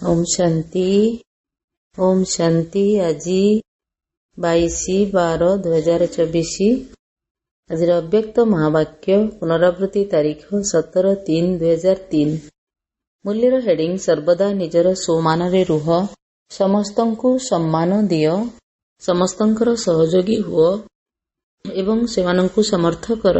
ओम शांति। ओम शांति। आज 22/12/2024। आज अव्यक्त महावाक्य पुनरावृत्ति तारीख 17/3/2003। मूल्यर हेडिंग सर्वदा निजर सम्मान रुह, समस्तंकु सम्मान दियो, समस्तंकर सहयोगी हुओ एवं सेमानंकु समर्थ कर।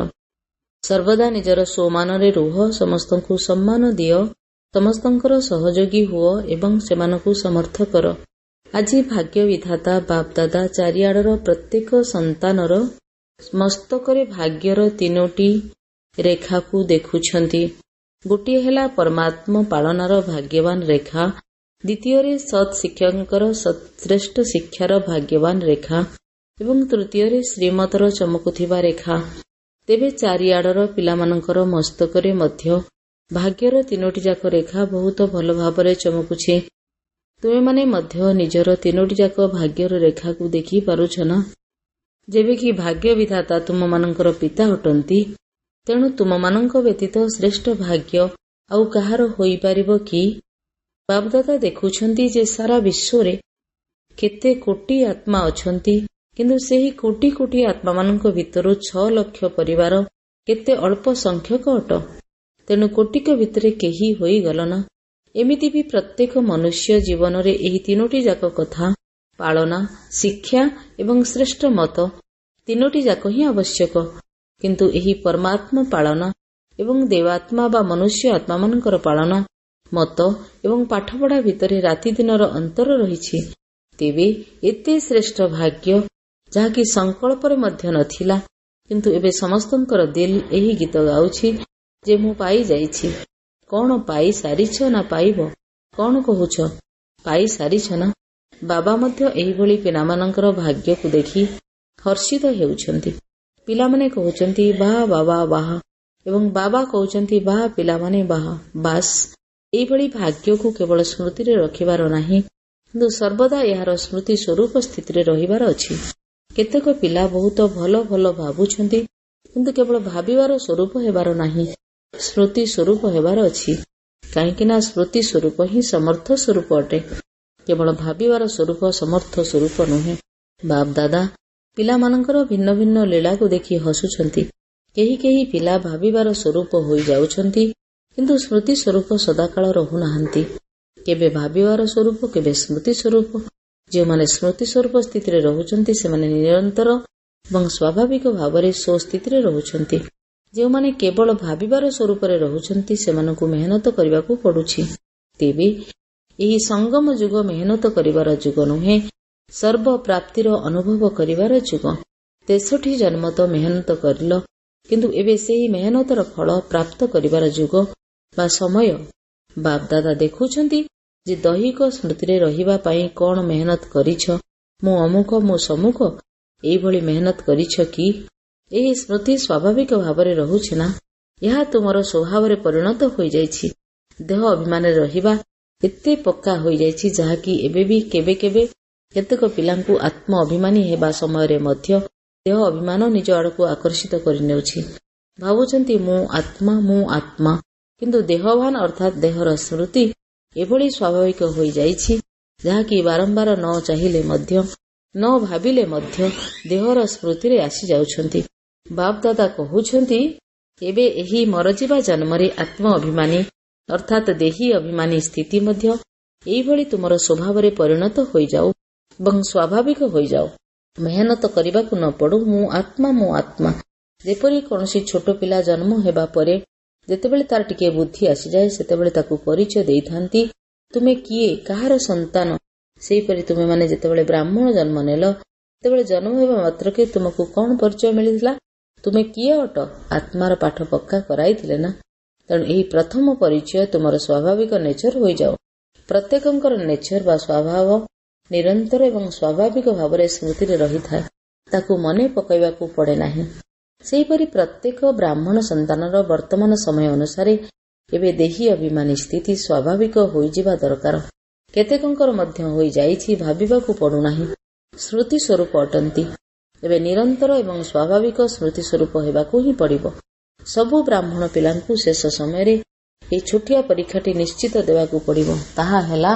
सर्वदा निजर सम्मान रुह, समस्तंकु सम्मान दियो, समस्तंकर सहयोगी हुओ एवं सेमानंकु समर्थ कर। आज भाग्य विधाता बापदादा चारिआडर प्रत्येक संतानर मस्तकरे भाग्यर 3टी रेखाकु देखुछंती। गोटे हेला परमात्मा पालनार भाग्यवान रेखा, द्वितीय सत् शिक्षकर श्रेष्ठ शिक्षार भाग्यवान रेखा एवं तृतीय श्रीमतर चमकुथिबा रेखा। तेबे चारिआडर पिलामानंकर मस्तकरे मध्य भाग्यर 3टी जाक रेखा बहुत भल भावरे चमकुछि। तुमे माने मध्य निजर 3टी जाक भाग्यर रेखा को देखि पारुछ ना? जेबे कि भाग्य विधाता तुम मानंकर पिता हटंती, तेणु तुम मानंक व्यतीत श्रेष्ठ भाग्य आउ कहार होई पारिबो कि? बापदादा देखुछंती जे सारा विश्वरे केते कोटी आत्मा अछंती, किंतु सेही कोटी कोटी आत्मा मानंक भितरु 6 लाख परिवार केते अल्प संख्यक अट। तेणु कोटिक भितरे केही होई गलना। एमिति भी प्रत्येक मनुष्य जीवन रे एही 3टी जाक कथा पालना, शिक्षा एवं श्रेष्ठ मत 3टी जाक ही आवश्यक। किंतु एही परमात्मा पालना एवं देवात्मा बा मनुष्य आत्मा मानकर पालना, मत एवं पाठपढ़ा भितरे राति दिनर अंतर रहिछि। तेबे एते श्रेष्ठ भाग्य जहाँकि संकल्परे मध्य नथिला, किंतु एबे समस्तंकर दिल एही गीत गाउछि जे मु पाई जाइछि। कौन पाई सारिछ ना पाइब? कौन कहुछ? पाई सारिछ ना? बाबा मध्य एही भली पिलामानंकर भाग्य को देखि हर्षित हेउछंती। पिलामाने कहुछंती वाह बाबा वाह, एवं बाबा कहुछंती वाह पिलामाने वाह। बास एही भली भाग्य को केवल स्मृति रे रखिबार नाही, किंतु सर्वदा यार स्मृति स्वरूप स्थिति रे रहिबार अछि। केतेक पिला बहुत भल भल भाबुछंती, किंतु केवल भाबिबार स्वरूप हेबार नाही, स्मृति स्वरूप हेबार अछि। काहेकि ना स्मृति स्वरूप ही समर्थ स्वरूप अटे, केवल भाबिबार स्वरूप समर्थ स्वरूप नुहे। बाप दादा पिला मानकर भिन्न भिन्न लीला को देखि हसुछंती। केही केही पिला भाबिबार स्वरूप होई जाउछंती, किंतु स्मृति स्वरूप सदाकाल रहु नाहंती। केबे भाबिबार स्वरूप केबे स्मृति स्वरूप। जे माने स्मृति स्वरूप स्थिति रे रहुछंती से माने निरंतर एवं स्वाभाविक भावरे सो स्थिति रे रहुछंती। जे माने केवल भाबिबार स्वरूप रे रहुछंती सेमानकु मेहनत करिबाकू पडुछि। तेबे एही संगम जुग मेहनत करिबार जुग नुहे, सर्व प्राप्तिर अनुभव करिबार जुग। 63 जन्म तो मेहनत करिलो, किंतु एबे सेही मेहनतर फल प्राप्त करिबार जुग बा समय। बाप दादा देखुछंती जे दैहिक स्मृति रे रहिबा पई कोन मेहनत करिछ। मु अमुक मु समुख एही भली मेहनत करिछ कि? एही स्मृति स्वाभाविक भावरे रहुछि ना? यह तुमर स्वभाव रे परिणत होई जाइछि। देह अभिमान रे रहिबा एते पक्का होई जाइछि जहाँकि एबे भी केबे केबे केतेक पिलांकु आत्म अभिमानी हेबा समय रे मध्य देह अभिमान निज आडकु आकर्षित करि नेउछि। भाबुछंती मु आत्मा, किंतु देहवान अर्थात देहर स्मृति एभली स्वाभाविक होई जाइछि जहाँकि बारंबार न चाहिले मध्य न भाबिले मध्य देहर स्मृति रे आसी जाउछंती। बाप दादा कहुछंती एबे एही मरजिबा जन्मरे आत्म अभिमानी अर्थात देही अभिमानी स्थिति मध्य एही भली तुमर स्वभाव रे परिणत होई जाऊ एवं स्वाभाविक होई जाऊ। मेहनत करिबाकू न पडू। मु आत्मा जेपरि कोनोसी छोट पिला जन्म हेबा परे जेतेबेले तार टिके बुद्धि आसी जाए सेतेबेले ताकू परिचय देइथांती तुमे किए काहार संतान। सेहीपरि तुमे माने जेतेबेले ब्राह्मण जन्म नेल तेबेले जन्म हेबा मात्रके तुमको कौन परिचय मिलिथिला? तुमे किए अट? आत्मार पाठ पक्का कराइथिले ना? तेणु एही प्रथम परिचय तुमर स्वाभाविक नेचर होई जाओ। प्रत्येकंकर नेचर बा स्वभाव निरंतर एवं स्वाभाविक भावरे स्मृति रे रहिथाय, ताकू मने पकाइबाकू पड़े नाही। सेहीपरि प्रत्येक ब्राह्मण संतानर वर्तमान समय अनुसारे एबे देही अभिमानी स्थिति स्वाभाविक होई जिबा दरकार। केतेकंकर मध्य होई जाइछि, भाबिबाकू पडु नाही। स्मृति स्वरूप अटंती। एबे निरंतर एवं स्वाभाविक स्मृति स्वरूप हेबाकू ही पड़िबो। सबु ब्राह्मण पिलांकू शेष समय रे ए छोटिया परीक्षाटी निश्चित देवाकू पड़िबो। ताहा हेला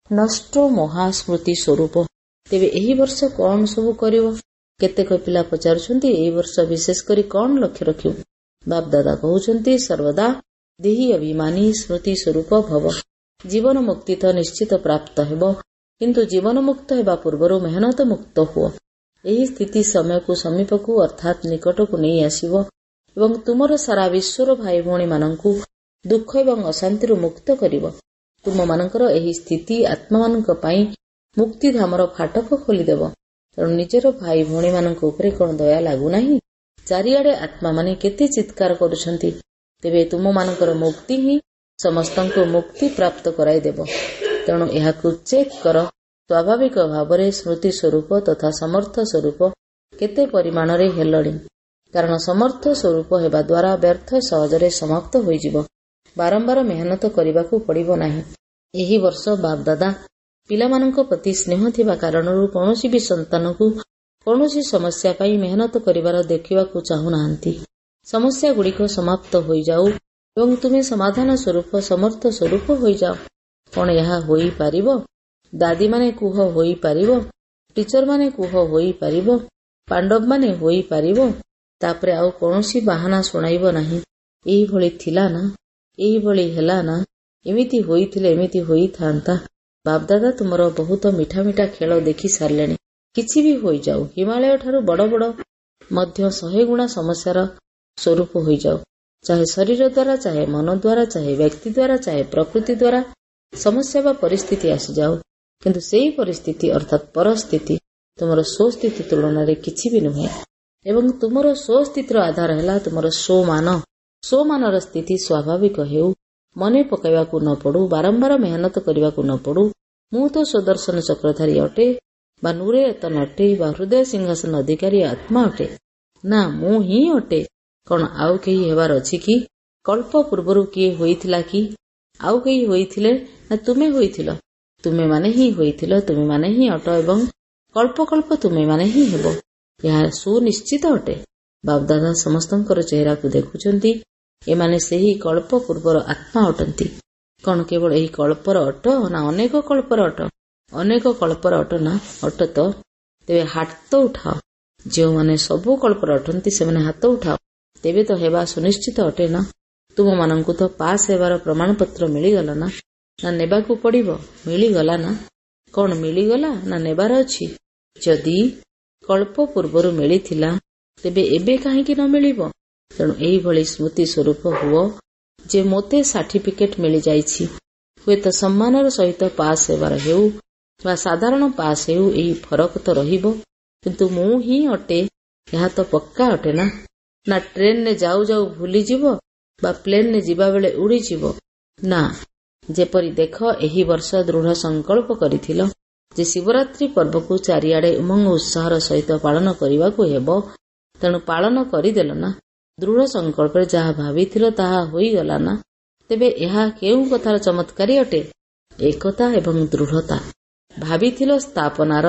ନଷ୍ଟ ମହାସ୍ମୃତି ସ୍ୱରୂପ। ତେବେ ଏହି ବର୍ଷ କଣ ସବୁ କରିବ? କେତେକ ପିଲା ପଚାରୁଛନ୍ତି ଏହି ବର୍ଷ ବିଶେଷ କରି କଣ ଲକ୍ଷ୍ୟ ରଖିବୁ? ବାପଦାଦା କହୁଛନ୍ତି ସର୍ବଦା ଦେହୀ ଅଭିମାନୀ ସ୍ମୃତି ସ୍ୱରୂପ ଭବ। ଜୀବନ ମୁକ୍ତି ତ ନିଶ୍ଚିତ ପ୍ରାପ୍ତ ହେବ, କିନ୍ତୁ ଜୀବନ ମୁକ୍ତ ହେବା ପୂର୍ବରୁ ମେହନତ ମୁକ୍ତ ହୁଅ। ଏହି ସ୍ଥିତି ସମୟକୁ ସମୀପକୁ ଅର୍ଥାତ୍ ନିକଟକୁ ନେଇ ଆସିବ ଏବଂ ତୁମର ସାରା ବିଶ୍ୱର ଭାଇ ଭଉଣୀମାନଙ୍କୁ ଦୁଃଖ ଏବଂ ଅଶାନ୍ତିରୁ ମୁକ୍ତ କରିବ। ତୁମମାନଙ୍କର ଏହି ସ୍ଥିତି ଆତ୍ମାମାନଙ୍କ ପାଇଁ ମୁକ୍ତିଧାମର ଫାଟକ ଖୋଲିଦେବ। ତେଣୁ ନିଜର ଭାଇ ଭଉଣୀମାନଙ୍କ ଉପରେ କଣ ଦୟା ଲାଗୁନାହିଁ? ଚାରିଆଡେ ଆତ୍ମାମାନେ କେତେ ଚିତ୍କାର କରୁଛନ୍ତି। ତେବେ ତୁମମାନଙ୍କର ମୁକ୍ତି ହିଁ ସମସ୍ତଙ୍କୁ ମୁକ୍ତି ପ୍ରାପ୍ତ କରାଇଦେବ। ତେଣୁ ଏହାକୁ ଚେକ୍ କର। ସ୍ୱାଭାବିକ ଭାବରେ ସ୍ମୃତି ସ୍ୱରୂପ ତଥା ସମର୍ଥ ସ୍ୱରୂପ କେତେ ପରିମାଣରେ ହେଲଣି। କାରଣ ସମର୍ଥ ସ୍ୱରୂପ ହେବା ଦ୍ୱାରା ବ୍ୟର୍ଥ ସହଜରେ ସମାପ୍ତ ହୋଇଯିବ। ବାରମ୍ବାର ମେହନତ କରିବାକୁ ପଡ଼ିବ ନାହିଁ। ଏହି ବର୍ଷ ବାପଦାଦା ପିଲାମାନଙ୍କ ପ୍ରତି ସ୍ନେହ ଥିବା କାରଣରୁ କୌଣସି ବି ସନ୍ତାନକୁ କୌଣସି ସମସ୍ୟା ପାଇଁ ମେହନତ କରିବାର ଦେଖିବାକୁ ଚାହୁଁନାହାନ୍ତି। ସମସ୍ୟାଗୁଡ଼ିକ ସମାପ୍ତ ହୋଇଯାଉ ଏବଂ ତୁମେ ସମାଧାନ ସ୍ୱରୂପ ସମର୍ଥ ସ୍ୱରୂପ ହୋଇଯାଅ। କଣ ଏହା ହୋଇପାରିବ? ଦାଦୀମାନେ କୁହ ହୋଇପାରିବ? ଟିଚରମାନେ କୁହ ହୋଇପାରିବ? ପାଣ୍ଡବମାନେ ହୋଇପାରିବ? ତାପରେ ଆଉ କୌଣସି ବାହାନା ଶୁଣାଇବ ନାହିଁ। ଏହିଭଳି ଥିଲା ନା, ଏହିଭଳି ହେଲା ନା, ଏମିତି ହୋଇଥିଲେ ଏମିତି ହୋଇଥାନ୍ତା। ବାପଦାଦା ତୁମର ବହୁତ ମିଠା ମିଠା ଖେଳ ଦେଖି ସାରିଲେଣି। କିଛି ବି ହୋଇଯାଉ, ହିମାଳୟ ଠାରୁ ବଡ଼ ବଡ଼ ମଧ୍ୟ 100 ଗୁଣା ସମସ୍ୟାର ସ୍ୱରୂପ ହୋଇଯାଉ। ଚାହେ ଶରୀର ଦ୍ୱାରା, ଚାହେ ମନ ଦ୍ୱାରା, ଚାହେ ବ୍ୟକ୍ତି ଦ୍ୱାରା, ଚାହେ ପ୍ରକୃତି ଦ୍ୱାରା ସମସ୍ୟା ବା ପରିସ୍ଥିତି ଆସିଯାଉ, କିନ୍ତୁ ସେହି ପରିସ୍ଥିତି ଅର୍ଥାତ୍ ପରସ୍ଥିତି ତୁମର ସ୍ୱସ୍ଥିତି ତୁଳନାରେ କିଛି ବି ନୁହେଁ। ଏବଂ ତୁମର ସ୍ୱସ୍ଥିତିର ଆଧାର ହେଲା ତୁମର ସ୍ୱମାନ। ସ୍ୱମାନର ସ୍ଥିତି ସ୍ୱାଭାବିକ ହେଉ, ମନେ ପକାଇବାକୁ ନ ପଡ଼ୁ, ବାରମ୍ବାର ମେହନତ କରିବାକୁ ନ ପଡ଼ୁ। ମୁଁ ତ ସ୍ୱଦର୍ଶନ ଚକ୍ରଧାରୀ ଅଟେ, ବା ନୂରେ ଏତନ ଅଟେ, ବା ହୃଦୟ ସିଂହାସନ ଅଧିକାରୀ ଆତ୍ମା ଅଟେ। ନା, ମୁଁ ହିଁ ଅଟେ। କଣ ଆଉ କେହି ହେବାର ଅଛି କି? କଳ୍ପ ପୂର୍ବରୁ କିଏ ହୋଇଥିଲା କି? ଆଉ କେହି ହୋଇଥିଲେ ନା ତୁମେ ହୋଇଥିଲ? ତୁମେମାନେ ହିଁ ହୋଇଥିଲ, ତୁମେମାନେ ହିଁ ଅଟ ଏବଂ କଳ୍ପ କଳ୍ପ ତୁମେମାନେ ହିଁ ହେବ। ଏହା ସୁନିଶ୍ଚିତ ଅଟେ। ବାପଦାଦା ସମସ୍ତଙ୍କର ଚେହେରାକୁ ଦେଖୁଛନ୍ତି। ଏମାନେ ସେହି କଳ୍ପ ପୂର୍ବର ଆତ୍ମା ଅଟନ୍ତି। କଣ କେବଳ ଏହି କଳ୍ପର ଅଟ ନା ଅନେକ କଳ୍ପର ଅଟ? ଅନେକ କଳ୍ପର ଅଟ ନା? ଅଟ ତ। ତେବେ ହାତ ଉଠାଅ। ଯେଉଁମାନେ ସବୁ କଳ୍ପର ଅଟନ୍ତି ସେମାନେ ହାତ ଉଠାଅ। ତେବେ ତ ହେବା ସୁନିଶ୍ଚିତ ଅଟେ ନା? ତୁମମାନଙ୍କୁ ତ ପାସ୍ ହେବାର ପ୍ରମାଣପତ୍ର ମିଳିଗଲା ନା? ନା ନେବାକୁ ପଡ଼ିବ? ମିଳିଗଲା ନା? କଣ ମିଳିଗଲା ନା ନେବାର ଅଛି? ଯଦି କଳ୍ପ ପୂର୍ବରୁ ମିଳିଥିଲା ତେବେ ଏବେ କାହିଁକି ନ ମିଳିବ? ତେଣୁ ଏହିଭଳି ସ୍ମୃତି ସ୍ୱରୂପ ହୁଅ ଯେ ମୋତେ ସାର୍ଟିଫିକେଟ୍ ମିଳିଯାଇଛି। ହୁଏତ ସମ୍ମାନର ସହିତ ପାସ୍ ହେବାର ହେଉ ବା ସାଧାରଣ ପାସ୍ ହେଉ, ଏହି ଫରକ ତ ରହିବ, କିନ୍ତୁ ମୁଁ ହିଁ ଅଟେ ଏହା ତ ପକ୍କା ଅଟେ ନା? ନା ଟ୍ରେନରେ ଯାଉ ଯାଉ ଭୁଲିଯିବ ବା ପ୍ଲେନରେ ଯିବାବେଳେ ଉଡ଼ିଯିବ? ନା। ଯେପରି ଦେଖ, ଏହି ବର୍ଷ ଦୃଢ଼ ସଂକଳ୍ପ କରିଥିଲ ଯେ ଶିବରାତ୍ରି ପର୍ବକୁ ଚାରିଆଡ଼େ ଉମଙ୍ଗ ଉତ୍ସାହର ସହିତ ପାଳନ କରିବାକୁ ହେବ। ତେଣୁ ପାଳନ କରିଦେଲ ନା? ଦୃଢ଼ ସଂକଳ୍ପରେ ଯାହା ଭାବିଥିଲ ତାହା ହୋଇଗଲା ନା? ତେବେ ଏହା କେଉଁ କଥାର ଚମତ୍କାରୀ ଅଟେ? ଏକତା ଏବଂ ଦୃଢ଼ତା। ଭାବିଥିଲ ସ୍ଥାପନାର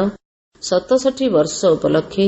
67 ବର୍ଷ ଉପଲକ୍ଷେ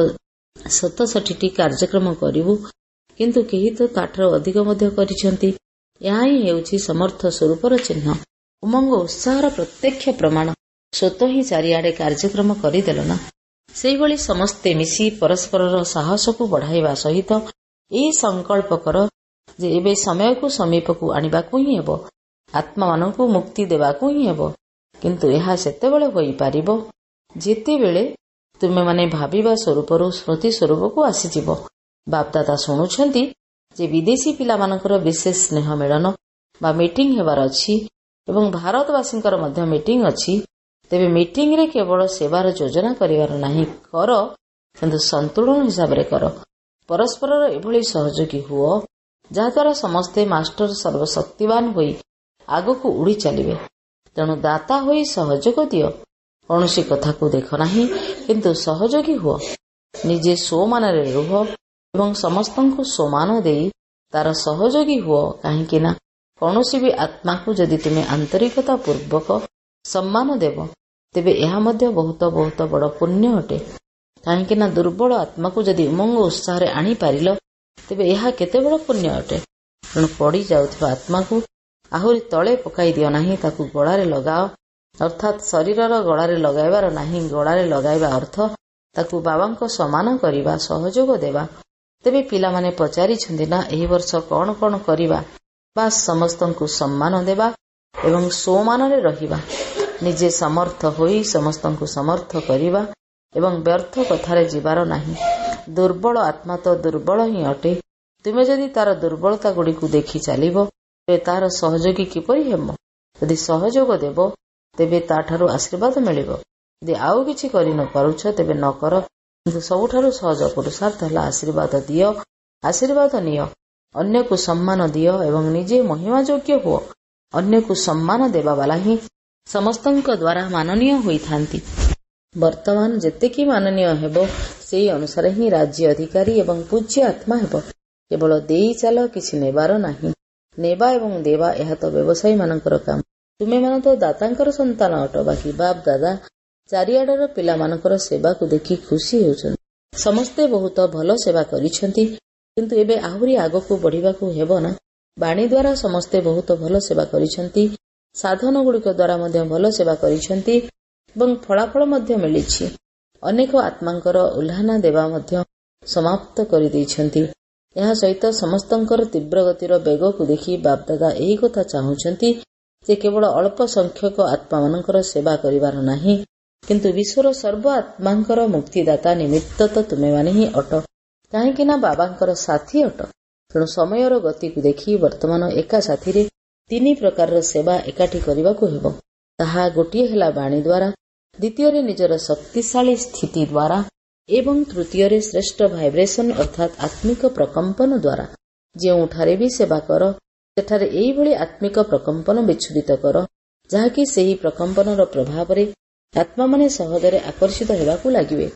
67ଟି କାର୍ଯ୍ୟକ୍ରମ କରିବୁ, କିନ୍ତୁ କେହି ତ ତାଠାରୁ ଅଧିକ ମଧ୍ୟ କରିଛନ୍ତି। ଏହା ହିଁ ହେଉଛି ସମର୍ଥ ସ୍ୱରୂପର ଚିହ୍ନ, ଉମଙ୍ଗ ଉତ୍ସାହର ପ୍ରତ୍ୟକ୍ଷ ପ୍ରମାଣ। ସ୍ୱତଃ ହିଁ ଚାରିଆଡ଼େ କାର୍ଯ୍ୟକ୍ରମ କରିଦେଲ ନା? ସେହିଭଳି ସମସ୍ତେ ମିଶି ପରସ୍ପରର ସାହସକୁ ବଢ଼ାଇବା ସହିତ ଏହି ସଂକଳ୍ପ କର ଯେ ଏବେ ସମୟକୁ ସମୀପକୁ ଆଣିବାକୁ ହିଁ ହେବ, ଆତ୍ମାମାନଙ୍କୁ ମୁକ୍ତି ଦେବାକୁ ହିଁ ହେବ। କିନ୍ତୁ ଏହା ସେତେବେଳେ ହୋଇପାରିବ ଯେତେବେଳେ ତୁମେମାନେ ଭାବିବା ସ୍ୱରୂପରୁ ସ୍ମୃତି ସ୍ୱରୂପକୁ ଆସିଯିବ। ବାପଦାଦା ଶୁଣୁଛନ୍ତି ଯେ ବିଦେଶୀ ପିଲାମାନଙ୍କର ବିଶେଷ ସ୍ନେହ ମିଳନ ବା ମିଟିଂ ହେବାର ଅଛି ଏବଂ ଭାରତବାସୀଙ୍କର ମଧ୍ୟ ମିଟିଂ ଅଛି। ତେବେ ମିଟିଂରେ କେବଳ ସେବାର ଯୋଜନା କରିବାର ନାହିଁ, କର, କିନ୍ତୁ ସନ୍ତୁଳନ ହିସାବରେ କର। ପରସ୍ପରର ଏଭଳି ସହଯୋଗୀ ହୁଅ ଯାହାଦ୍ୱାରା ସମସ୍ତେ ମାଷ୍ଟର ସର୍ବଶକ୍ତିବାନ ହୋଇ ଆଗକୁ ଉଡ଼ି ଚାଲିବେ। ତେଣୁ ଦାତା ହୋଇ ସହଯୋଗ ଦିଅ। କୌଣସି କଥାକୁ ଦେଖ ନାହିଁ, କିନ୍ତୁ ସହଯୋଗୀ ହୁଅ। ନିଜେ ସ୍ୱମାନରେ ରୁହ ଏବଂ ସମସ୍ତଙ୍କୁ ସ୍ୱମାନ ଦେଇ ତାର ସହଯୋଗୀ ହୁଅ। କାହିଁକି ନା କୌଣସି ବି ଆତ୍ମାକୁ ଯଦି ତୁମେ ଆନ୍ତରିକତା ପୂର୍ବକ ସମ୍ମାନ ଦେବ, ତେବେ ଏହା ମଧ୍ୟ ବହୁତ ବହୁତ ବଡ଼ ପୁଣ୍ୟ ଅଟେ। କାହିଁକି ନା ଦୁର୍ବଳ ଆତ୍ମାକୁ ଯଦି ଉମଙ୍ଗ ଉତ୍ସାହରେ ଆଣିପାରିଲ, ତେବେ ଏହା କେତେ ବଡ଼ ପୁଣ୍ୟ ଅଟେ। ତେଣୁ ପଡ଼ି ଯାଉଥିବା ଆତ୍ମାକୁ ଆହୁରି ତଳେ ପକାଇ ଦିଅ ନାହିଁ, ତାକୁ ଗଳାରେ ଲଗାଅ ଅର୍ଥାତ୍ ଶରୀରର ଗଳାରେ ଲଗାଇବାର ନାହିଁ। ଗଳାରେ ଲଗାଇବା ଅର୍ଥ ତାକୁ ବାବାଙ୍କ ସମାନ କରିବା, ସହଯୋଗ ଦେବା। ତେବେ ପିଲାମାନେ ପଚାରିଛନ୍ତି ନା ଏହି ବର୍ଷ କଣ କଣ କରିବା? ବାସ୍ ସମସ୍ତଙ୍କୁ ସମ୍ମାନ ଦେବା ଏବଂ ସୋମାନରେ ରହିବା, ନିଜେ ସମର୍ଥ ହୋଇ ସମସ୍ତଙ୍କୁ ସମର୍ଥ କରିବା ଏବଂ ବ୍ୟର୍ଥ କଥାରେ ଯିବାର ନାହିଁ। ଦୁର୍ବଳ ଆତ୍ମା ତ ଦୁର୍ବଳ ହିଁ ଅଟେ। ତୁମେ ଯଦି ତାର ଦୁର୍ବଳତା ଗୁଡ଼ିକୁ ଦେଖି ଚାଲିବ ତେବେ ତାର ସହଯୋଗୀ କିପରି ହେବ? ଯଦି ସହଯୋଗ ଦେବ ତେବେ ତାଠାରୁ ଆଶୀର୍ବାଦ ମିଳିବ। ଯଦି ଆଉ କିଛି କରି ନ ପାରୁଛ ତେବେ ନ କର, କିନ୍ତୁ ସବୁଠାରୁ ସହଜ ପୁରୁଷାର୍ଥ ହେଲା ଆଶୀର୍ବାଦ ଦିଅ, ଆଶୀର୍ବାଦ ନିଅ, ଅନ୍ୟକୁ ସମ୍ମାନ ଦିଅ ଏବଂ ନିଜେ ମହିମା ଯୋଗ୍ୟ ହୁଅ। ଅନ୍ୟକୁ ସମ୍ମାନ ଦେବାବାଲା ହିଁ ସମସ୍ତଙ୍କ ଦ୍ୱାରା ମାନନୀୟ ହୋଇଥାନ୍ତି। ବର୍ତ୍ତମାନ ଯେତିକି ମାନନୀୟ ହେବ ସେହି ଅନୁସାରେ ହିଁ ରାଜ୍ୟ ଅଧିକାରୀ ଏବଂ ପୂଜ୍ୟ ଆତ୍ମା ହେବ। କେବଳ ଦେଇ ଚାଲ, କିଛି ନେବାର ନାହିଁ। ନେବା ଏବଂ ଦେବା ଏହା ତ ବ୍ୟବସାୟୀମାନଙ୍କର କାମ। ତୁମେମାନେ ତ ଦାତାଙ୍କର ସନ୍ତାନ ଅଟ। ବାକି ବାପ ଦାଦା ଚାରିଆଡ଼ର ପିଲାମାନଙ୍କର ସେବାକୁ ଦେଖି ଖୁସି ହେଉଛନ୍ତି। ସମସ୍ତେ ବହୁତ ଭଲ ସେବା କରିଛନ୍ତି, କିନ୍ତୁ ଏବେ ଆହୁରି ଆଗକୁ ବଢ଼ିବାକୁ ହେବ ନା। ବାଣୀ ଦ୍ୱାରା ସମସ୍ତେ ବହୁତ ଭଲ ସେବା କରିଛନ୍ତି, ସାଧନଗୁଡ଼ିକ ଦ୍ୱାରା ମଧ୍ୟ ଭଲ ସେବା କରିଛନ୍ତି ଏବଂ ଫଳାଫଳ ମଧ୍ୟ ମିଳିଛି। ଅନେକ ଆତ୍ମାଙ୍କର ଉଲ୍ଲାହନା ଦେବା ମଧ୍ୟ ସମାପ୍ତ କରିଦେଇଛନ୍ତି। ଏହା ସହିତ ସମସ୍ତଙ୍କର ତୀବ୍ର ଗତିର ବେଗକୁ ଦେଖି ବାପଦାଦା ଏହି କଥା ଚାହୁଁଛନ୍ତି ଯେ କେବଳ ଅଳ୍ପ ସଂଖ୍ୟକ ଆତ୍ମାମାନଙ୍କର ସେବା କରିବାର ନାହିଁ, କିନ୍ତୁ ବିଶ୍ୱର ସର୍ବ ଆତ୍ମାଙ୍କର ମୁକ୍ତିଦାତା ନିମିତ୍ତ ତ ତୁମେମାନେ ହିଁ ଅଟ, କାହିଁକି ନା ବାବାଙ୍କର ସାଥୀ ଅଟ। ତେଣୁ ସମୟର ଗତିକୁ ଦେଖି ବର୍ତ୍ତମାନ ଏକା ସାଥିରେ 3 ପ୍ରକାରର ସେବା ଏକାଠି କରିବାକୁ ହେବ। ତାହା ଗୋଟିଏ ହେଲା ବାଣୀ ଦ୍ୱାରା, ଦ୍ୱିତୀୟରେ ନିଜର ଶକ୍ତିଶାଳୀ ସ୍ଥିତି ଦ୍ୱାରା ଏବଂ ତୃତୀୟରେ ଶ୍ରେଷ୍ଠ ଭାଇବ୍ରେସନ ଅର୍ଥାତ୍ ଆତ୍ମିକ ପ୍ରକମ୍ପନ ଦ୍ୱାରା। ଯେଉଁଠାରେ ବି ସେବା କର ସେଠାରେ ଏହିଭଳି ଆତ୍ମିକ ପ୍ରକମ୍ପନ ବିଚ୍ଛୁରିତ କର, ଯାହାକି ସେହି ପ୍ରକମ୍ପନର ପ୍ରଭାବରେ ଆତ୍ମାମାନେ ସହଜରେ ଆକର୍ଷିତ ହେବାକୁ ଲାଗିବେ।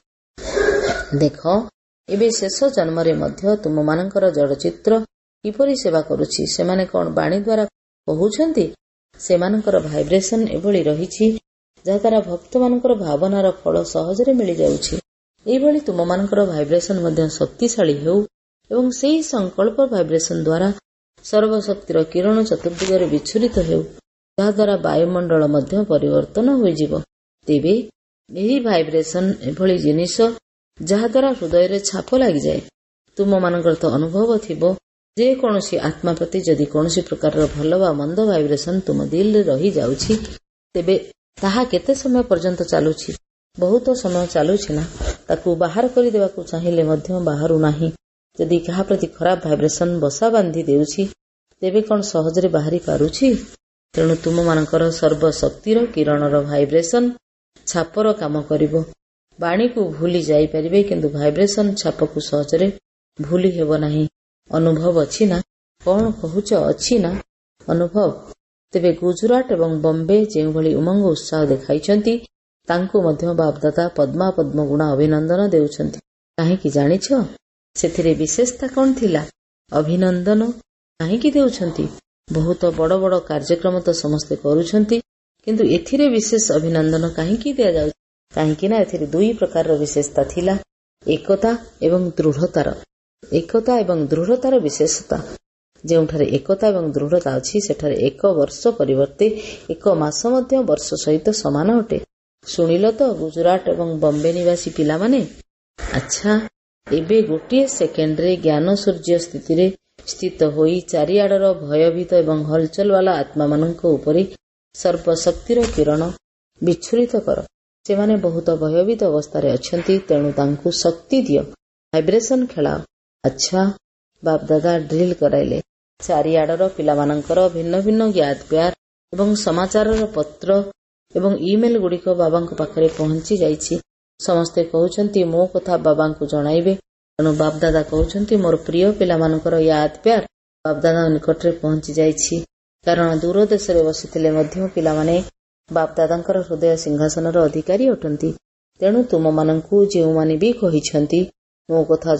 ଦେଖ, ଏବେ ଶେଷ ଜନ୍ମରେ ମଧ୍ୟ ତୁମମାନଙ୍କର ଜଡ଼ଚିତ୍ର କିପରି ସେବା କରୁଛି। ସେମାନେ କଣ ବାଣୀ ଦ୍ୱାରା କହୁଛନ୍ତି? ସେମାନଙ୍କର ଭାଇବ୍ରେସନ ଏଭଳି ରହିଛି ଯାହାଦ୍ୱାରା ଭକ୍ତମାନଙ୍କର ଭାବନାର ଫଳ ସହଜରେ ମିଳିଯାଉଛି। ଏହିଭଳି ତୁମମାନଙ୍କର ଭାଇବ୍ରେସନ ମଧ୍ୟ ଶକ୍ତିଶାଳୀ ହେଉ ଏବଂ ସେହି ସଂକଳ୍ପ ଭାଇବ୍ରେସନ ଦ୍ୱାରା ସର୍ବଶକ୍ତିର କିରଣ ଚତୁର୍ଦିଗରେ ବିଚ୍ଛୁରିତ ହେଉ, ଯାହାଦ୍ୱାରା ବାୟୁମଣ୍ଡଳ ମଧ୍ୟ ପରିବର୍ତ୍ତନ ହୋଇଯିବ। ତେବେ ଏହି ଭାଇବ୍ରେସନ ଏଭଳି ଜିନିଷ ଯାହାଦ୍ୱାରା ହୃଦୟରେ ଛାପ ଲାଗିଯାଏ। ତୁମମାନଙ୍କର ତ ଅନୁଭବ ଥିବ ଯେ କୌଣସି ଆତ୍ମା ପ୍ରତି ଯଦି କୌଣସି ପ୍ରକାରର ଭଲ ବା ମନ୍ଦ ଭାଇବ୍ରେସନ ତୁମ ଦିଲରେ ରହିଯାଉଛି ତେବେ ତାହା କେତେ ସମୟ ପର୍ଯ୍ୟନ୍ତ ଚାଲୁଛି? ବହୁତ ସମୟ ଚାଲୁଛି ନା। ତାକୁ ବାହାର କରିଦେବାକୁ ଚାହିଁଲେ ମଧ୍ୟ ବାହାରୁ ନାହିଁ। ଯଦି କାହା ପ୍ରତି ଖରାପ ଭାଇବ୍ରେସନ ବସା ବାନ୍ଧି ଦେଉଛି ତେବେ କଣ ସହଜରେ ବାହାରି ପାରୁଛି? ତେଣୁ ତୁମମାନଙ୍କର ସର୍ବଶକ୍ତିର କିରଣର ଭାଇବ୍ରେସନ ଛାପର କାମ କରିବ। ବାଣୀକୁ ଭୁଲି ଯାଇପାରିବେ, କିନ୍ତୁ ଭାଇବ୍ରେସନ ଛାପକୁ ସହଜରେ ଭୁଲି ହେବ ନାହିଁ। ଅନୁଭବ ଅଛି ନା? କଣ କହୁଛ? ଅଛି ନା ଅନୁଭବ? ତେବେ ଗୁଜରାଟ ଏବଂ ବମ୍ବେ ଯେଉଁଭଳି ଉମଙ୍ଗ ଉତ୍ସାହ ଦେଖାଇଛନ୍ତି ତାଙ୍କୁ ମଧ୍ୟ ବାପଦାଦା ପଦ୍ମା ପଦ୍ମଗୁଣା ଅଭିନନ୍ଦନ ଦେଉଛନ୍ତି। କାହିଁକି ଜାଣିଛ? ସେଥିରେ ବିଶେଷତା କଣ ଥିଲା? ଅଭିନନ୍ଦନ କାହିଁକି ଦେଉଛନ୍ତି? ବହୁତ ବଡ଼ ବଡ଼ କାର୍ଯ୍ୟକ୍ରମ ତ ସମସ୍ତେ କରୁଛନ୍ତି, କିନ୍ତୁ ଏଥିରେ ବିଶେଷ ଅଭିନନ୍ଦନ କାହିଁକି ଦିଆଯାଉଛି? କାହିଁକି ନା ଏଥିରେ 2 ପ୍ରକାରର ବିଶେଷତା ଥିଲା, ଏକତା ଏବଂ ଦୃଢ଼ତାର। ଏକତା ଏବଂ ଦୃଢ଼ତାର ବିଶେଷତା। ଯେଉଁଠାରେ ଏକତା ଏବଂ ଦୃଢ଼ତା ଅଛି ସେଠାରେ 1 ବର୍ଷ ପରିବର୍ତ୍ତେ 1 ମାସ ମଧ୍ୟ ବର୍ଷ ସହିତ ସମାନ ଅଟେ। ଶୁଣିଲ ତ ଗୁଜରାଟ ଏବଂ ବମ୍ବେ ନିବାସୀ ପିଲାମାନେ? ଆଚ୍ଛା, ଏବେ ଗୋଟିଏ ସେକେଣ୍ଡରେ ଜ୍ଞାନ ସୂର୍ଯ୍ୟ ସ୍ଥିତିରେ ସ୍ଥିତ ହୋଇ ଚାରିଆଡ଼ର ଭୟଭୀତ ଏବଂ ହଲଚଲବାଲା ଆତ୍ମାମାନଙ୍କ ଉପରେ ସର୍ବଶକ୍ତିର କିରଣ ବିଚ୍ଛୁରିତ କର। ସେମାନେ ବହୁତ ଭୟଭୀତ ଅବସ୍ଥାରେ ଅଛନ୍ତି, ତେଣୁ ତାଙ୍କୁ ଶକ୍ତି ଦିଅ, ଭାଇବ୍ରେସନ ଖେଳାଅ। ଆଚ୍ଛା, ବାପଦାଦା ଡ୍ରିଲ କରାଇଲେ। ଚାରିଆଡ଼ର ପିଲାମାନଙ୍କର ଭିନ୍ନ ଭିନ୍ନ ଜ୍ଞାତ ପ୍ୟାର ଏବଂ ସମାଚାରର ପତ୍ର ଏବଂ ଇମେଲ ଗୁଡ଼ିକ ବାବାଙ୍କ ପାଖରେ ପହଞ୍ଚି ଯାଇଛି। ସମସ୍ତେ କହୁଛନ୍ତି ମୋ କଥା ବାବାଙ୍କୁ ଜଣାଇବେ। ତେଣୁ ବାପଦାଦା କହୁଛନ୍ତି ମୋର ପ୍ରିୟ ପିଲାମାନଙ୍କର ୟାଦ ପ୍ୟାର ବାପଦାଦା ନିକଟରେ ପହଞ୍ଚି ଯାଇଛି। କାରଣ ଦୂର ଦେଶରେ ବସିଥିଲେ ମଧ୍ୟ ପିଲାମାନେ ବାପଦାଦାଙ୍କର ହୃଦୟ ସିଂହାସନର ଅଧିକାରୀ ଅଟନ୍ତି। ତେଣୁ ତୁମମାନଙ୍କୁ ଯେଉଁମାନେ ବି କହିଛନ୍ତି ମୋ କଥା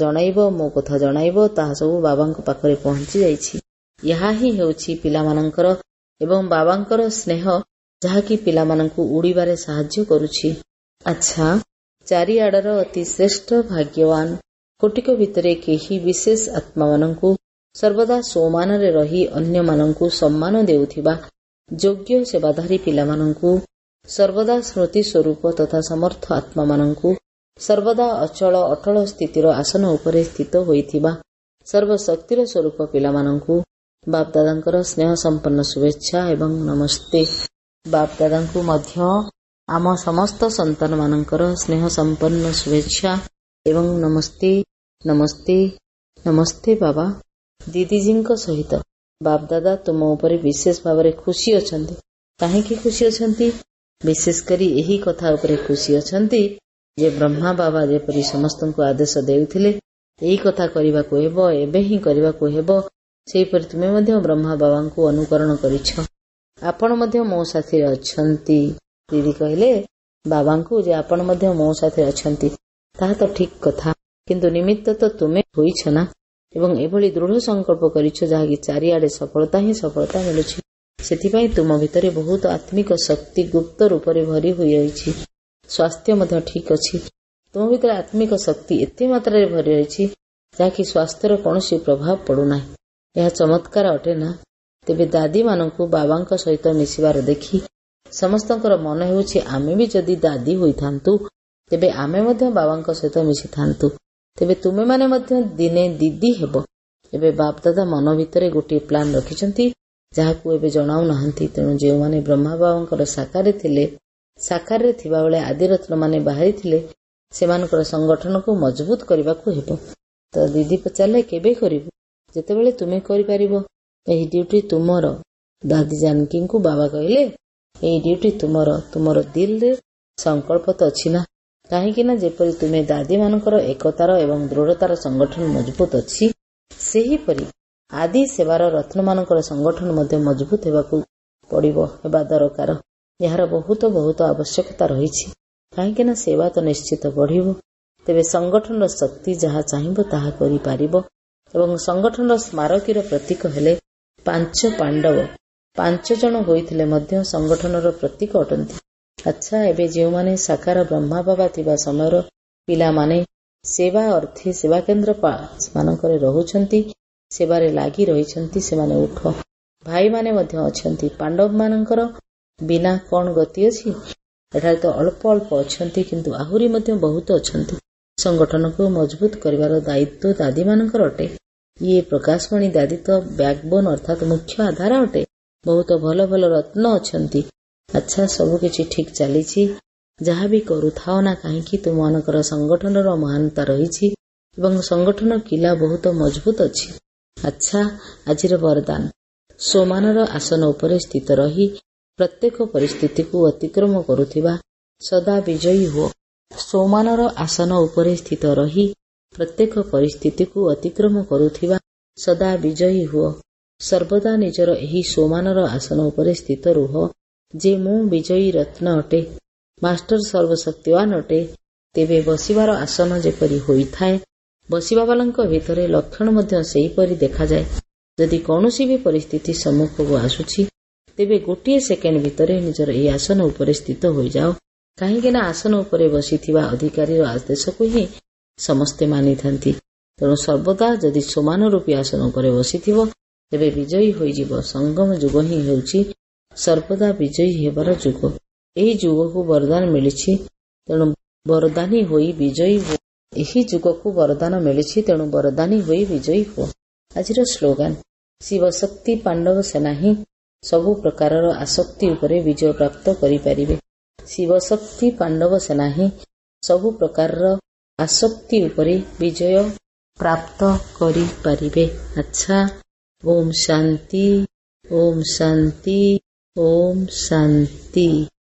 ଜଣାଇବ, ତାହା ସବୁ ବାବାଙ୍କ ପାଖରେ ପହଞ୍ଚି ଯାଇଛି। ଏହା ହିଁ ହେଉଛି ପିଲାମାନଙ୍କର ଏବଂ ବାବାଙ୍କର ସ୍ନେହ, ଯାହାକି ପିଲାମାନଙ୍କୁ ଉଡ଼ିବାରେ ସାହାଯ୍ୟ କରୁଛି। ଆଚ୍ଛା, ଚାରିଆଡ଼ର ଅତି ଶ୍ରେଷ୍ଠ ଭାଗ୍ୟବାନ କୋଟିକ ଭିତରେ କେହି ବିଶେଷ ଆତ୍ମାମାନଙ୍କୁ ସର୍ବଦା ସୋମାନରେ ରହି ଅନ୍ୟମାନଙ୍କୁ ସମ୍ମାନ ଦେଉଥିବା ଯୋଗ୍ୟ ସେବାଧାରୀ ପିଲାମାନଙ୍କୁ ସର୍ବଦା ସ୍ମୃତି ସ୍ୱରୂପ ତଥା ସମର୍ଥ ଆତ୍ମାମାନଙ୍କୁ ସର୍ବଦା ଅଚଳ ଅଟଳ ସ୍ଥିତିର ଆସନ ଉପରେ ସ୍ଥିତ ହୋଇଥିବା ସର୍ବଶକ୍ତିର ସ୍ୱରୂପ ପିଲାମାନଙ୍କୁ ବାପଦାଦାଙ୍କର ସ୍ନେହ ସମ୍ପନ୍ନ ଶୁଭେଚ୍ଛା ଏବଂ ନମସ୍ତେ। ବାପଦାଦାଙ୍କୁ ମଧ୍ୟ ଆମ ସମସ୍ତ ସନ୍ତାନମାନଙ୍କର ସ୍ନେହ ସମ୍ପନ୍ନ ଶୁଭେଚ୍ଛା ଏବଂ ନମସ୍ତେ। ନମସ୍ତେ ନମସ୍ତେ ବାବା। ଦିଦିଜୀଙ୍କ ସହିତ ବାପଦାଦା ତୁମ ଉପରେ ବିଶେଷ ଭାବରେ ଖୁସି ଅଛନ୍ତି। କାହିଁକି ଖୁସି ଅଛନ୍ତି? ବିଶେଷ କରି ଏହି କଥା ଉପରେ ଖୁସି ଅଛନ୍ତି ଯେ ବ୍ରହ୍ମା ବାବା ଯେପରି ସମସ୍ତଙ୍କୁ ଆଦେଶ ଦେଉଥିଲେ ଏହି କଥା କରିବାକୁ ହେବ, ଏବେ ହିଁ କରିବାକୁ ହେବ, ସେହିପରି ତୁମେ ମଧ୍ୟ ବ୍ରହ୍ମା ବାବାଙ୍କୁ ଅନୁକରଣ କରିଛ। ଆପଣ ମଧ୍ୟ ମୋ ସାଥିରେ ଅଛନ୍ତି। ଦିଦି କହିଲେ ବାବାଙ୍କୁ ଯେ ଆପଣ ମଧ୍ୟ ମୋ ସାଥିରେ ଅଛନ୍ତି। ତାହା ତ ଠିକ୍ କଥା, କିନ୍ତୁ ନିମିତ୍ତ ତ ତୁମେ ହୋଇଛ ନା, ଏବଂ ଏଭଳି ଦୃଢ଼ ସଂକଳ୍ପ କରିଛ ଯାହାକି ଚାରିଆଡ଼େ ସଫଳତା ହିଁ ସଫଳତା ମିଳୁଛି। ସେଥିପାଇଁ ତୁମ ଭିତରେ ବହୁତ ଆତ୍ମିକ ଶକ୍ତି ଗୁପ୍ତ ରୂପରେ ଭରି ହୋଇରହିଛି। ସ୍ୱାସ୍ଥ୍ୟ ମଧ୍ୟ ଠିକ୍ ଅଛି। ତୁମ ଭିତରେ ଆତ୍ମିକ ଶକ୍ତି ଏତେ ମାତ୍ରାରେ ଭରି ରହିଛି ଯାହାକି ସ୍ୱାସ୍ଥ୍ୟର କୌଣସି ପ୍ରଭାବ ପଡୁନାହିଁ। ଏହା ଚମତ୍କାର ଅଟେ ନା? ତେବେ ଦାଦୀମାନଙ୍କୁ ବାବାଙ୍କ ସହିତ ମିଶିବାର ଦେଖି ସମସ୍ତଙ୍କର ମନ ହେଉଛି ଆମେ ବି ଯଦି ଦାଦୀ ହୋଇଥାନ୍ତୁ ତେବେ ଆମେ ମଧ୍ୟ ବାବାଙ୍କ ସହିତ ମିଶିଥାନ୍ତୁ, ତେବେ ତୁମେମାନେ ମଧ୍ୟ ଦିନେ ଦିଦି ହେବ। ଏବେ ବାପଦାଦା ମନ ଭିତରେ ଗୋଟିଏ ପ୍ଲାନ୍ ରଖିଛନ୍ତି ଯାହାକୁ ଏବେ ଜଣାଉନାହାନ୍ତି। ତେଣୁ ଯେଉଁମାନେ ବ୍ରହ୍ମା ବାବାଙ୍କର ସାକାରରେ ଥିବାବେଳେ ଆଦିରତ୍ନମାନେ ବାହାରିଥିଲେ ସେମାନଙ୍କର ସଂଗଠନକୁ ମଜବୁତ କରିବାକୁ ହେବ। ତ ଦିଦି ପଚାରିଲେ କେବେ କରିବୁ? ଯେତେବେଳେ ତୁମେ କରିପାରିବ। ଏହି ଡ୍ୟୁଟି ତୁମର। ଦାଦି ଜାନକୀଙ୍କୁ ବାବା କହିଲେ ଏହି ଡ୍ୟୁଟି ତୁମର ଦିଲରେ ସଂକଳ୍ପ ତ ଅଛି ନା? କାହିଁକି ନା ଯେପରି ତୁମେ ଦାଦୀମାନଙ୍କର ଏକତାର ଏବଂ ଦୃଢ଼ତାର ସଂଗଠନ ମଜବୁତ ଅଛି, ସେହିପରି ଆଦି ସେବାର ରତ୍ନମାନଙ୍କର ସଂଗଠନ ମଧ୍ୟ ମଜବୁତ ହେବା ଦରକାର। ଏହାର ବହୁତ ଆବଶ୍ୟକତା ରହିଛି। କାହିଁକି ନା ସେବା ତ ନିଶ୍ଚିତ ବଢ଼ିବ। ତେବେ ସଂଗଠନର ଶକ୍ତି ଯାହା ଚାହିଁବ ତାହା କରିପାରିବ। ଏବଂ ସଂଗଠନର ସ୍ମାରକୀର ପ୍ରତୀକ ହେଲେ 5 ପାଣ୍ଡବ। 5 ଜଣ ହୋଇଥିଲେ ମଧ୍ୟ ସଂଗଠନର ପ୍ରତୀକ ଅଟନ୍ତି। ଆଚ୍ଛା, ଏବେ ଯେଉଁମାନେ ସାକାର ବ୍ରହ୍ମା ବାବା ଥିବା ସମୟର ପିଲାମାନେ ସେବା ଅର୍ଥେ ସେବାକେନ୍ଦ୍ର ମାନଙ୍କରେ ରହୁଛନ୍ତି, ସେବାରେ ଲାଗି ରହିଛନ୍ତି, ସେମାନେ ଉଠ। ଭାଇମାନେ ମଧ୍ୟ ଅଛନ୍ତି। ପାଣ୍ଡବମାନଙ୍କର ବିନା କଣ ଗତି ଅଛି? ଏଠାରେ ତ ଅଳ୍ପ ଅଛନ୍ତି, କିନ୍ତୁ ଆହୁରି ମଧ୍ୟ ବହୁତ ଅଛନ୍ତି। ସଂଗଠନକୁ ମଜବୁତ କରିବାର ଦାୟିତ୍ୱ ଦାଦୀମାନଙ୍କର ଅଟେ। ଇଏ ପ୍ରକାଶମଣି ଦାଦୀ ତ ବ୍ୟାକବୋନ୍ ଅର୍ଥାତ୍ ମୁଖ୍ୟ ଆଧାର ଅଟେ। ବହୁତ ଭଲ ରତ୍ନ ଅଛନ୍ତି। ଆଚ୍ଛା, ସବୁକିଛି ଠିକ୍ ଚାଲିଛି। ଯାହା ବି କରୁଥାଅ ନା କାହିଁକି ତୁମମାନଙ୍କର ସଂଗଠନର ମହାନତା ରହିଛି ଏବଂ ସଂଗଠନ କିଲା ବହୁତ ମଜବୁତ ଅଛି। ଆଚ୍ଛା, ଆଜିର ବରଦାନ। ସୋମାନର ଆସନ ଉପରେ ସ୍ଥିତ ରହି ପ୍ରତ୍ୟେକ ପରିସ୍ଥିତିକୁ ଅତିକ୍ରମ କରୁଥିବା ସଦା ବିଜୟୀ ହୁଅ। ସୋମାନର ଆସନ ଉପରେ ସ୍ଥିତ ରହି ପ୍ରତ୍ୟେକ ପରିସ୍ଥିତିକୁ ଅତିକ୍ରମ କରୁଥିବା ସଦା ବିଜୟୀ ହୁଅ। ସର୍ବଦା ନିଜର ଏହି ସୋମାନର ଆସନ ଉପରେ ସ୍ଥିତ ରୁହ ଯେ ମୁଁ ବିଜୟୀ ରତ୍ନ ଅଟେ, ମାଷ୍ଟର ସର୍ବଶକ୍ତିବାନ ଅଟେ। ତେବେ ବସିବାର ଆସନ ଯେପରି ହୋଇଥାଏ, ବସିବାବାଲାଙ୍କ ଭିତରେ ଲକ୍ଷଣ ମଧ୍ୟ ସେହିପରି ଦେଖାଯାଏ। ଯଦି କୌଣସି ବି ପରିସ୍ଥିତି ସମ୍ମୁଖକୁ ଆସୁଛି ତେବେ ଗୋଟିଏ ସେକେଣ୍ଡ ଭିତରେ ନିଜର ଏହି ଆସନ ଉପରେ ସ୍ଥିତ ହୋଇଯାଅ। କାହିଁକି ନା ଆସନ ଉପରେ ବସିଥିବା ଅଧିକାରୀର ଆଦେଶକୁ ହିଁ ସମସ୍ତେ ମାନିଥାନ୍ତି। ତେଣୁ ସର୍ବଦା ଯଦି ସମାନ ରୂପୀ ଆସନ ଉପରେ ବସିଥିବ ତେବେ ବିଜୟୀ ହୋଇଯିବ। ସଙ୍ଗମ ଯୁଗ ହିଁ ହେଉଛି ସର୍ବଦା ବିଜୟୀ ହେବାର ଯୁଗ। ଏହି ଯୁଗକୁ ବରଦାନ ମିଳିଛି, ତେଣୁ ବରଦାନୀ ହୋଇ ବିଜୟୀ ହୁଅ। ଏହି ଯୁଗକୁ ବରଦାନ ମିଳିଛି, ତେଣୁ ବରଦାନୀ ହୋଇ ବିଜୟୀ ହୁଅ। ଆଜିର ସ୍ଲୋଗାନ, ଶିବଶକ୍ତି ପାଣ୍ଡବ ସେନା ହିଁ ସବୁ ପ୍ରକାରର ଆସକ୍ତି ଉପରେ ବିଜୟ ପ୍ରାପ୍ତ କରିପାରିବେ। ଶିବଶକ୍ତି ପାଣ୍ଡବ ସେନା ହିଁ ସବୁ ପ୍ରକାରର ଆସକ୍ତି ଉପରେ ବିଜୟ ପ୍ରାପ୍ତ କରିପାରିବେ। ଆଚ୍ଛା, ଓମ୍ ଶାନ୍ତି, ଓମ୍ ଶାନ୍ତି, ଓମ୍ ଶାନ୍ତି।